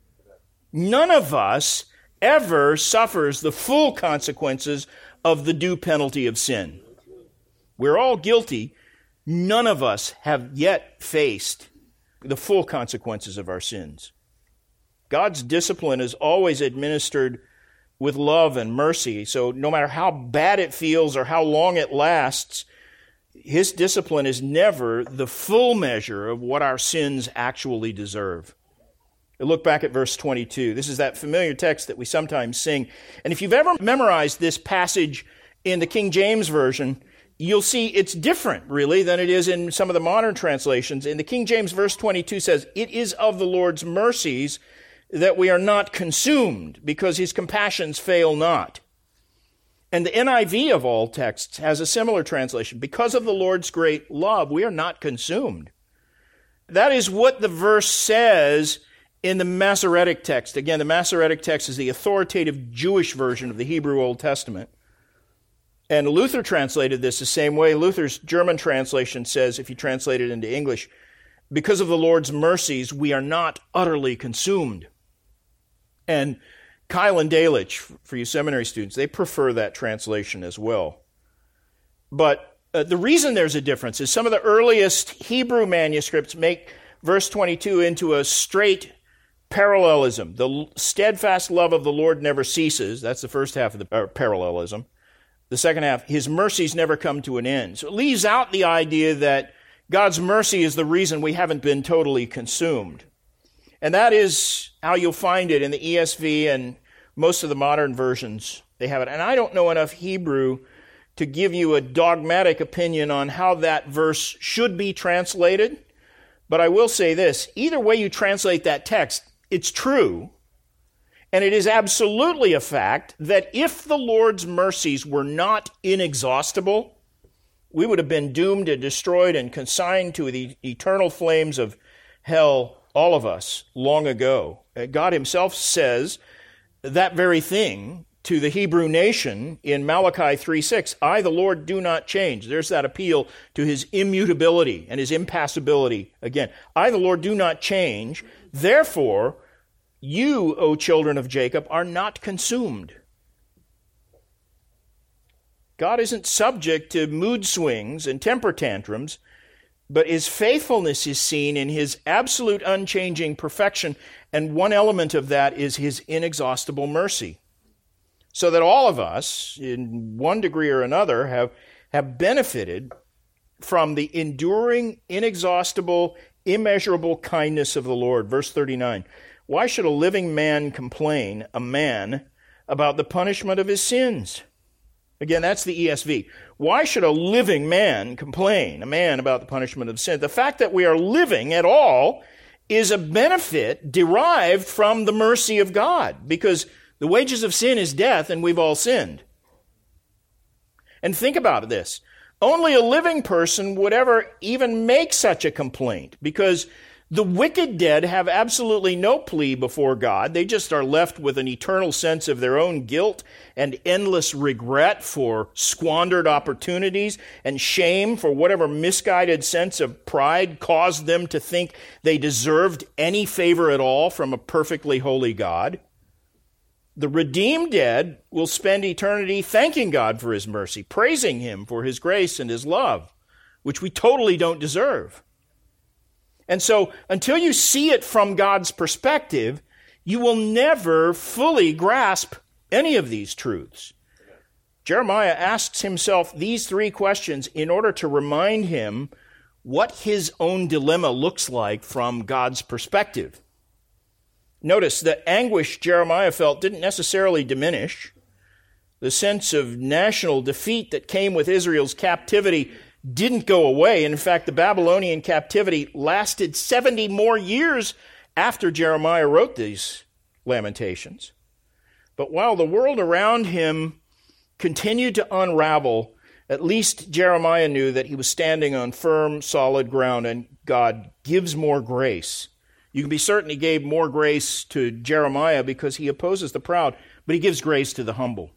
None of us ever suffers the full consequences of the due penalty of sin. We're all guilty. None of us have yet faced the full consequences of our sins. God's discipline is always administered with love and mercy. So no matter how bad it feels or how long it lasts, his discipline is never the full measure of what our sins actually deserve. Look back at verse 22. This is that familiar text that we sometimes sing. And if you've ever memorized this passage in the King James Version, you'll see it's different, really, than it is in some of the modern translations. In the King James, verse 22 says, "It is of the Lord's mercies that we are not consumed, because his compassions fail not." And the NIV of all texts has a similar translation. "Because of the Lord's great love, we are not consumed." That is what the verse says in the Masoretic text. Again, the Masoretic text is the authoritative Jewish version of the Hebrew Old Testament. And Luther translated this the same way. Luther's German translation says, if you translate it into English, "Because of the Lord's mercies, we are not utterly consumed." And Kyle and Dalish, for you seminary students, they prefer that translation as well. But the reason there's a difference is some of the earliest Hebrew manuscripts make verse 22 into a straight parallelism. The steadfast love of the Lord never ceases. That's the first half of the parallelism. The second half, his mercies never come to an end. So it leaves out the idea that God's mercy is the reason we haven't been totally consumed. And that is how you'll find it in the ESV and most of the modern versions. They have it. And I don't know enough Hebrew to give you a dogmatic opinion on how that verse should be translated. But I will say this. Either way you translate that text, it's true. And it is absolutely a fact that if the Lord's mercies were not inexhaustible, we would have been doomed and destroyed and consigned to the eternal flames of hell, all of us, long ago. God himself says that very thing to the Hebrew nation in Malachi 3:6. "I, the Lord, do not change." There's that appeal to his immutability and his impassibility. Again, "I, the Lord, do not change. Therefore, you, O children of Jacob, are not consumed." God isn't subject to mood swings and temper tantrums, but his faithfulness is seen in his absolute unchanging perfection, and one element of that is his inexhaustible mercy. So that all of us, in one degree or another, have benefited from the enduring, inexhaustible, immeasurable kindness of the Lord. Verse 39, why should a living man complain, a man, about the punishment of his sins? Again, that's the ESV. Why should a living man complain, a man, about the punishment of sin? The fact that we are living at all is a benefit derived from the mercy of God, because the wages of sin is death, and we've all sinned. And think about this. Only a living person would ever even make such a complaint, because the wicked dead have absolutely no plea before God. They just are left with an eternal sense of their own guilt and endless regret for squandered opportunities and shame for whatever misguided sense of pride caused them to think they deserved any favor at all from a perfectly holy God. The redeemed dead will spend eternity thanking God for his mercy, praising him for his grace and his love, which we totally don't deserve. And so, until you see it from God's perspective, you will never fully grasp any of these truths. Jeremiah asks himself these three questions in order to remind him what his own dilemma looks like from God's perspective. Notice the anguish Jeremiah felt didn't necessarily diminish. The sense of national defeat that came with Israel's captivity didn't go away. In fact, the Babylonian captivity lasted 70 more years after Jeremiah wrote these lamentations. But while the world around him continued to unravel, at least Jeremiah knew that he was standing on firm, solid ground, and God gives more grace. You can be certain he gave more grace to Jeremiah because he opposes the proud, but he gives grace to the humble.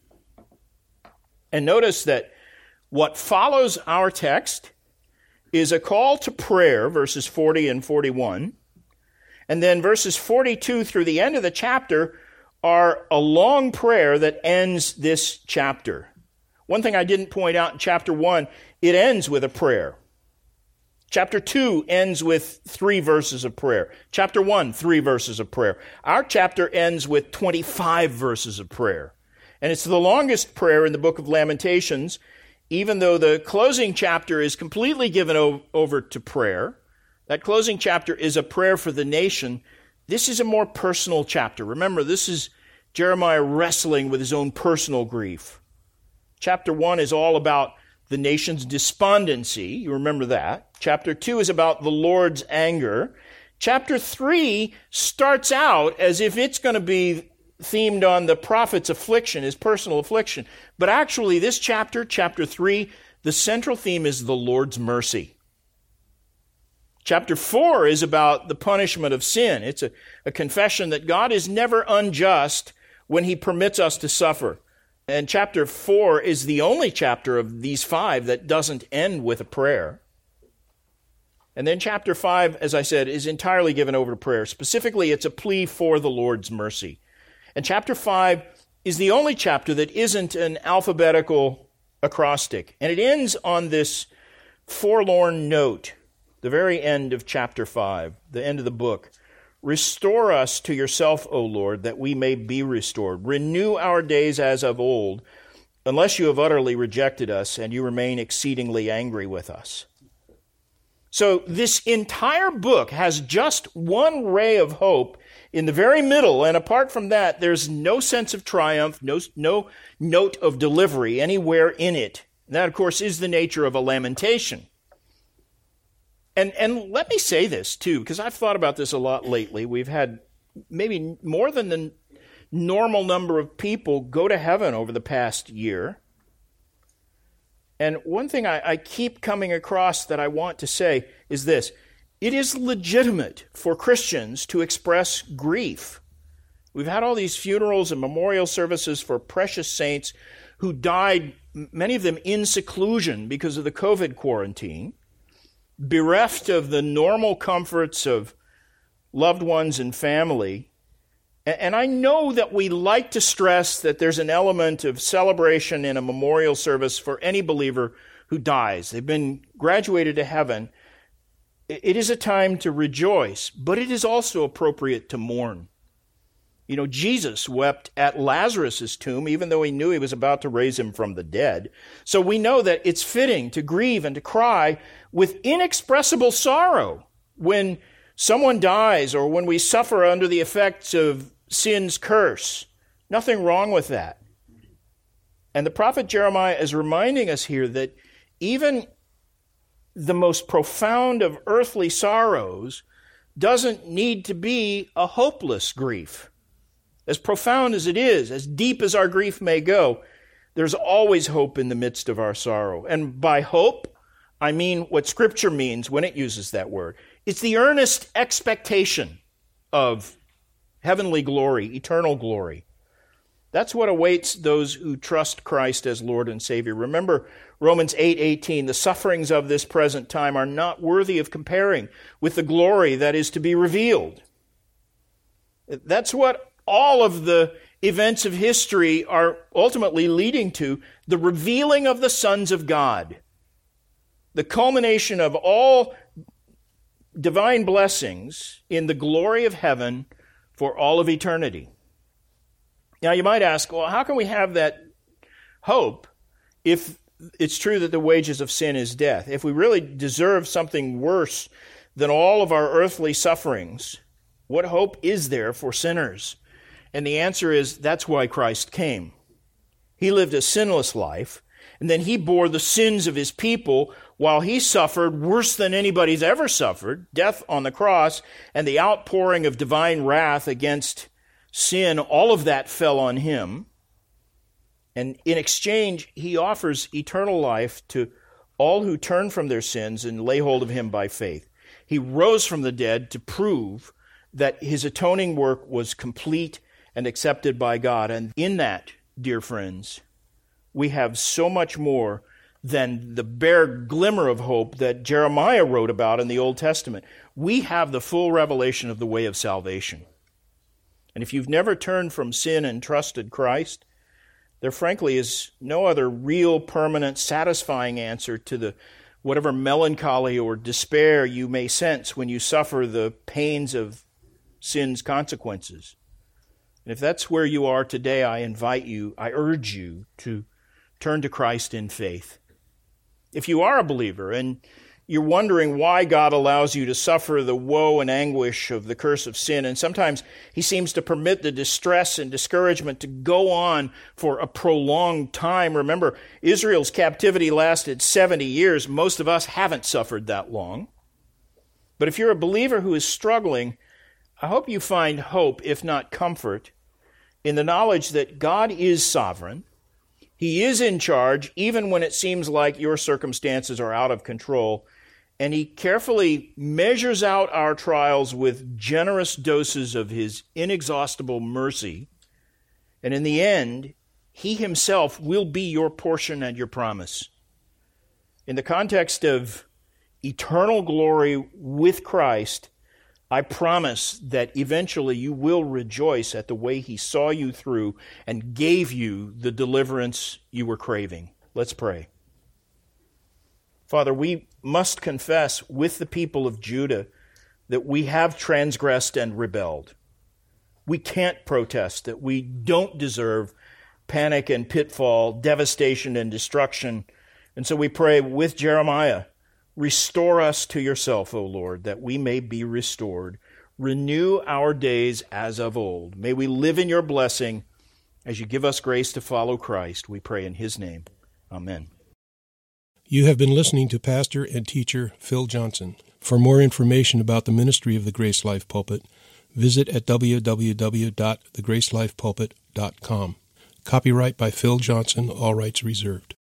And notice that what follows our text is a call to prayer, verses 40 and 41. And then verses 42 through the end of the chapter are a long prayer that ends this chapter. One thing I didn't point out in chapter 1, it ends with a prayer. Chapter 2 ends with 3 verses of prayer. Chapter 1, 3 verses of prayer. Our chapter ends with 25 verses of prayer. And it's the longest prayer in the book of Lamentations, even though the closing chapter is completely given over to prayer. That closing chapter is a prayer for the nation. This is a more personal chapter. Remember, this is Jeremiah wrestling with his own personal grief. Chapter 1 is all about the nation's despondency. You remember that. Chapter 2 is about the Lord's anger. Chapter 3 starts out as if it's going to be themed on the prophet's affliction, his personal affliction. But actually, this chapter, chapter 3, the central theme is the Lord's mercy. Chapter 4 is about the punishment of sin. It's a confession that God is never unjust when he permits us to suffer. And chapter 4 is the only chapter of these 5 that doesn't end with a prayer. And then chapter 5, as I said, is entirely given over to prayer. Specifically, it's a plea for the Lord's mercy. And chapter 5 is the only chapter that isn't an alphabetical acrostic. And it ends on this forlorn note, the very end of chapter 5, the end of the book. Restore us to yourself, O Lord, that we may be restored. Renew our days as of old, unless you have utterly rejected us and you remain exceedingly angry with us. So this entire book has just one ray of hope in the very middle, and apart from that, there's no sense of triumph, no note of delivery anywhere in it. And that, of course, is the nature of a lamentation. And let me say this, too, because I've thought about this a lot lately. We've had maybe more than the normal number of people go to heaven over the past year. And one thing I keep coming across that I want to say is this. It is legitimate for Christians to express grief. We've had all these funerals and memorial services for precious saints who died, many of them in seclusion because of the COVID quarantine, bereft of the normal comforts of loved ones and family. And I know that we like to stress that there's an element of celebration in a memorial service for any believer who dies. They've been graduated to heaven. It is a time to rejoice, but it is also appropriate to mourn. You know, Jesus wept at Lazarus' tomb, even though he knew he was about to raise him from the dead. So we know that it's fitting to grieve and to cry with inexpressible sorrow when someone dies or when we suffer under the effects of sin's curse. Nothing wrong with that. And the prophet Jeremiah is reminding us here that even the most profound of earthly sorrows doesn't need to be a hopeless grief. As profound as it is, as deep as our grief may go, there's always hope in the midst of our sorrow. And by hope, I mean what Scripture means when it uses that word. It's the earnest expectation of heavenly glory, eternal glory. That's what awaits those who trust Christ as Lord and Savior. Remember Romans 8:18, the sufferings of this present time are not worthy of comparing with the glory that is to be revealed. That's what all of the events of history are ultimately leading to, the revealing of the sons of God, the culmination of all divine blessings in the glory of heaven for all of eternity. Now you might ask, well, how can we have that hope if it's true that the wages of sin is death? If we really deserve something worse than all of our earthly sufferings, what hope is there for sinners? And the answer is, that's why Christ came. He lived a sinless life, and then he bore the sins of his people while he suffered worse than anybody's ever suffered, death on the cross, and the outpouring of divine wrath against sin. All of that fell on him. And in exchange, he offers eternal life to all who turn from their sins and lay hold of him by faith. He rose from the dead to prove that his atoning work was complete and accepted by God. And in that, dear friends, we have so much more than the bare glimmer of hope that Jeremiah wrote about in the Old Testament. We have the full revelation of the way of salvation. And if you've never turned from sin and trusted Christ, there frankly is no other real, permanent, satisfying answer to the whatever melancholy or despair you may sense when you suffer the pains of sin's consequences. And if that's where you are today, I urge you to turn to Christ in faith. If you are a believer and you're wondering why God allows you to suffer the woe and anguish of the curse of sin, and sometimes he seems to permit the distress and discouragement to go on for a prolonged time. Remember, Israel's captivity lasted 70 years. Most of us haven't suffered that long. But if you're a believer who is struggling, I hope you find hope, if not comfort, in the knowledge that God is sovereign. He is in charge, even when it seems like your circumstances are out of control. And he carefully measures out our trials with generous doses of his inexhaustible mercy. And in the end, he himself will be your portion and your promise. In the context of eternal glory with Christ, I promise that eventually you will rejoice at the way he saw you through and gave you the deliverance you were craving. Let's pray. Father, we must confess with the people of Judah that we have transgressed and rebelled. We can't protest that we don't deserve panic and pitfall, devastation and destruction. And so we pray with Jeremiah, restore us to yourself, O Lord, that we may be restored. Renew our days as of old. May we live in your blessing as you give us grace to follow Christ. We pray in his name. Amen. You have been listening to Pastor and teacher Phil Johnson. For more information about the ministry of the Grace Life Pulpit, visit at www.thegracelifepulpit.com. Copyright by Phil Johnson, all rights reserved.